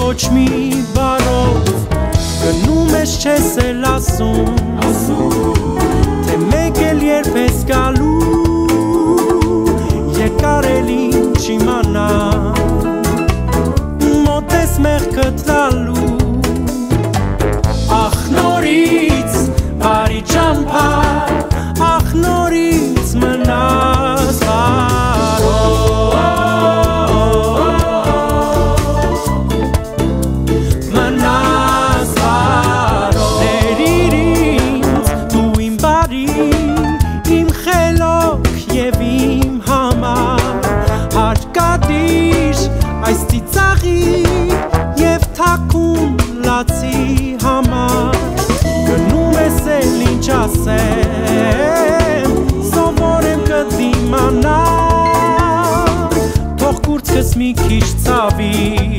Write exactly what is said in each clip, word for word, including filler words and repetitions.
ոչ մի բարով գնում ես չես էլ ասում թե մեկ էլ երբ ես գալու երկար էլ ինչ իմանամ մոտ ես մեղքդ տալու ախ նորից բարի ճամփար ախ նորից մնաս այս ծիծաղի և թաքուն լացի համար գնում ես էլ ինչ ասեմ սովորեմ կդիմանալ թող կուրծքս մի քիչ ցավի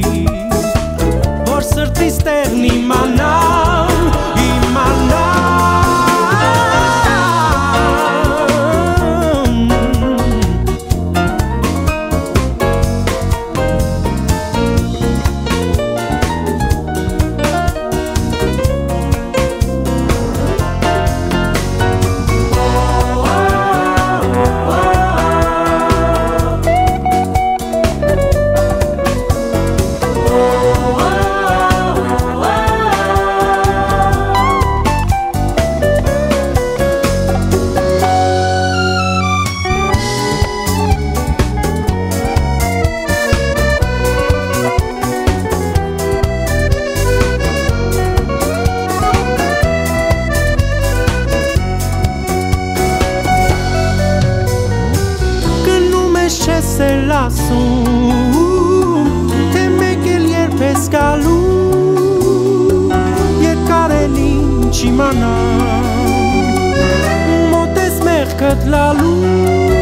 որ սրտիս տեղն իմանամ իմանամ չես էլ ասում թե մեկ էլ երբ ես գալու երկար էլ ինչ իմանամ մոտ ես մեղքդ լալու